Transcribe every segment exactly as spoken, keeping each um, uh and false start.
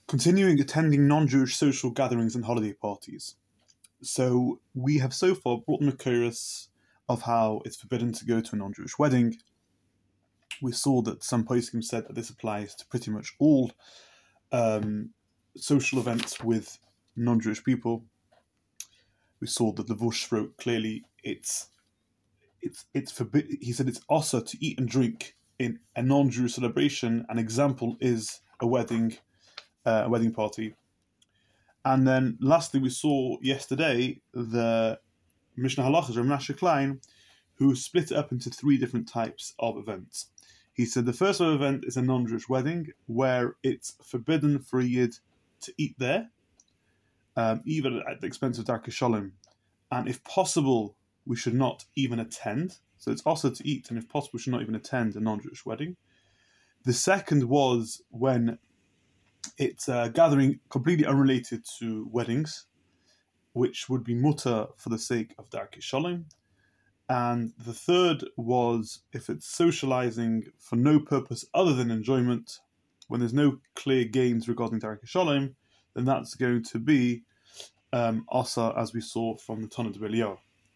Continuing attending non-Jewish social gatherings and holiday parties. So we have so far brought the Makoros of how it's forbidden to go to a non-Jewish wedding. We saw that some poskim said that this applies to pretty much all um, social events with non-Jewish people. We saw that Levush wrote clearly it's it's it's forbid. He said it's also to eat and drink in a non-Jewish celebration. An example is a wedding, uh, a wedding party. And then lastly, we saw yesterday the Mishnah Halachas, Rav Menashe Klein, who split it up into three different types of events. He said the first event is a non-Jewish wedding where it's forbidden for a Yid to eat there, um, even at the expense of Darkei Shalom. And if possible, we should not even attend. So it's also to eat, and if possible, we should not even attend a non-Jewish wedding. The second was when it's a gathering completely unrelated to weddings, which would be mutter for the sake of Darkei Shalom. And the third was if it's socializing for no purpose other than enjoyment, when there's no clear gains regarding Darkei Shalom, then that's going to be um, Asa, as we saw from the Tanna D'Eliyahu.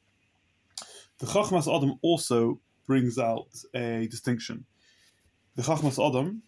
The Chachmas Adam also brings out a distinction. The Chachmas Adam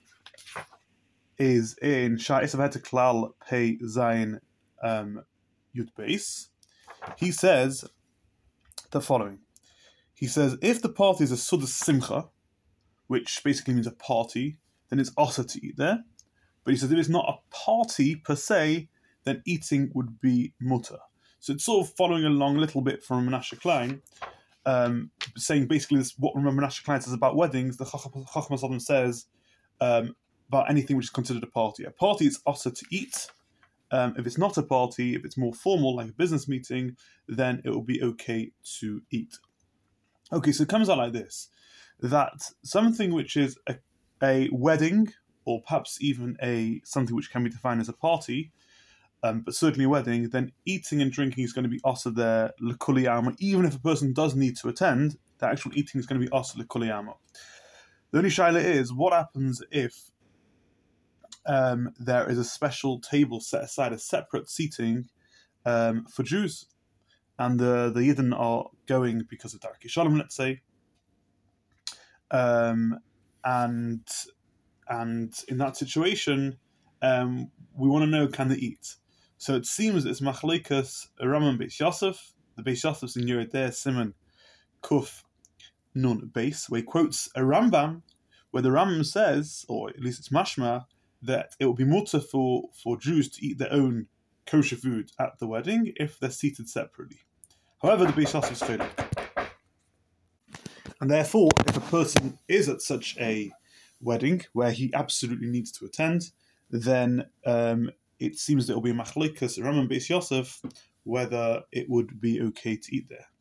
is in Sha'is Aveta Klal Pei Zayin um, Yud Beis. He says the following. He says, if the party is a Sudas Simcha, which basically means a party, then it's also to eat there. But he says if it's not a party per se, then eating would be mutter. So it's sort of following along a little bit from Menashe Klein, um, saying basically this, what Menashe Klein says about weddings, the Chachmas Adam says um, about anything which is considered a party. A party is also to eat. Um, if it's not a party, if it's more formal, like a business meeting, then it will be okay to eat. Okay, so it comes out like this, that something which is a, a wedding, or perhaps even a something which can be defined as a party, um, but certainly a wedding, then eating and drinking is going to be also there, l'kuli alma. Even if a person does need to attend, the actual eating is going to be also l'kuli alma. The only shaila is, what happens if um, there is a special table set aside, a separate seating um, for Jews? And the, the Yidden are going because of Darkei Shalom, let's say. Um, and and in that situation, um, we want to know, can they eat? So it seems it's Machleikas Rambam Beis Yosef. The Beis Yosef's in Yerideh Simon Kuf Nun Beis, where he quotes a Rambam, where the Rambam says, or at least it's mashma, that it will be mutter for, for Jews to eat their own kosher food at the wedding if they're seated separately. However, the Beis Yosef is failing. And therefore, if a person is at such a wedding where he absolutely needs to attend, then um, it seems that it will be a Machleikas Rambam Beis Yosef whether it would be okay to eat there.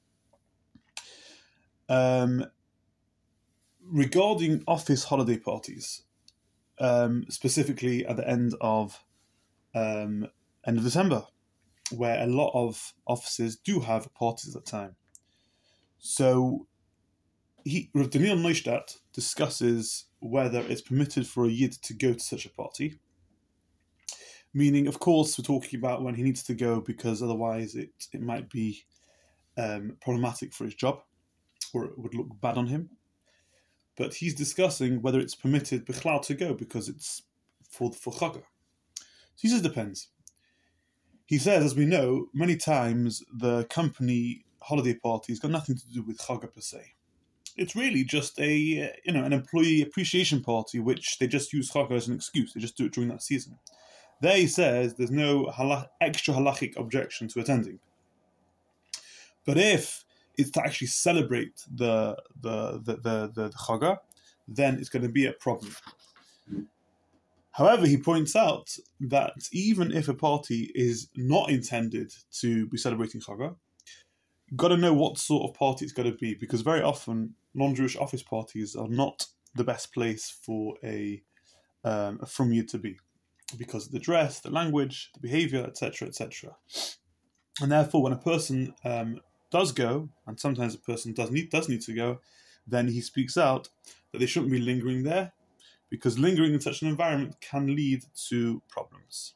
Um, regarding office holiday parties, um, specifically at the end of um, end of December, where a lot of offices do have parties at that time. So, he, Rav Daniel Neustadt discusses whether it's permitted for a Yid to go to such a party. Meaning, of course, we're talking about when he needs to go because otherwise it, it might be um, problematic for his job, or it would look bad on him. But he's discussing whether it's permitted Bichlal to go because it's for, for Chagah. So he says it depends. He says, as we know, many times the company holiday party has got nothing to do with Chagah per se. It's really just a you know an employee appreciation party, which they just use Chagah as an excuse. They just do it during that season. There he says there's no halach, extra halachic objection to attending. But if it's to actually celebrate the the the the, the, the Chagah, then it's going to be a problem. However, he points out that even if a party is not intended to be celebrating Chagah, you've got to know what sort of party it's got to be, because very often non-Jewish office parties are not the best place for a, um, a from Yid to be, because of the dress, the language, the behavior, et cetera, et cetera. And therefore, when a person um, does go, and sometimes a person does need does need to go, then he speaks out that they shouldn't be lingering there, because lingering in such an environment can lead to problems. Muslims.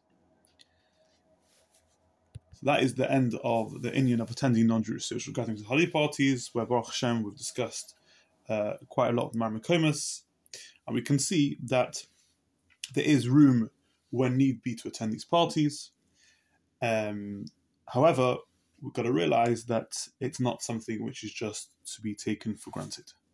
So that is the end of the Indian of attending non-Jewish social gatherings and holiday parties, where Baruch Hashem we've discussed uh, quite a lot of the Marmakomas, and we can see that there is room when need be to attend these parties. Um, however, we've got to realise that it's not something which is just to be taken for granted.